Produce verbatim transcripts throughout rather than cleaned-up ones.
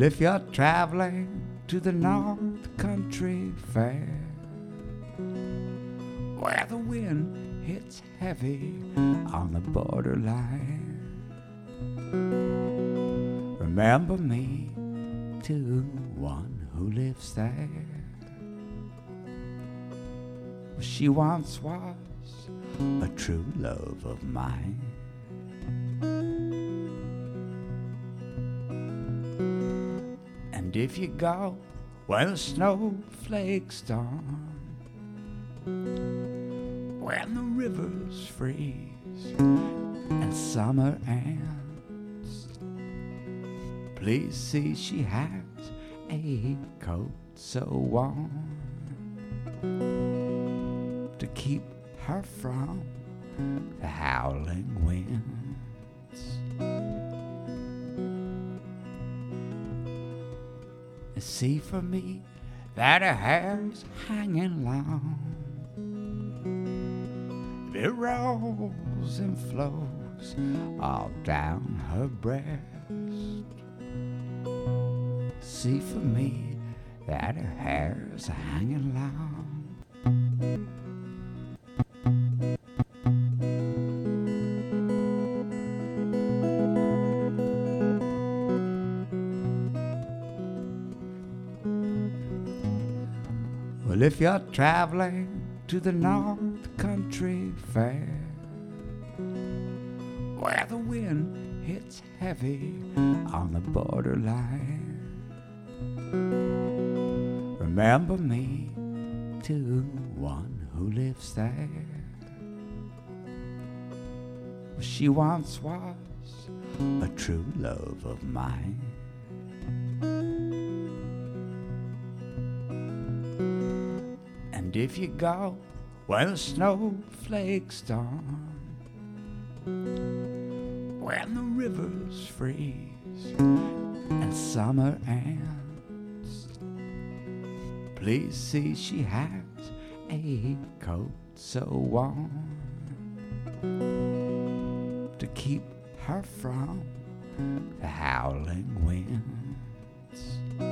Well, if you're traveling to the North Country Fair, where the wind hits heavy on the borderline, remember me to one who lives there. She once was a true love of mine. And if you go when the snowflakes dawn, when the rivers freeze and summer ends, please see she has a coat so warm to keep her from the howling winds. See for me that her hair's hanging long, it rolls and flows all down her breast. See for me that her hair's hanging long. Well, if you're traveling to the North Country Fair, where the wind hits heavy on the borderline, remember me to one who lives there. She once was a true love of mine. And if you go when the snowflakes dawn, when the rivers freeze and summer ends, please see she has a coat so warm to keep her from the howling winds.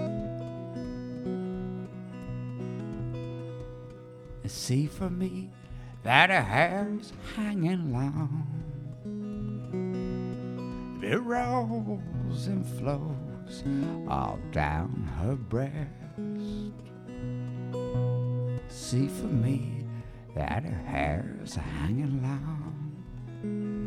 See for me that her hair's hanging long, it rolls and flows all down her breast. See for me that her hair's hanging long,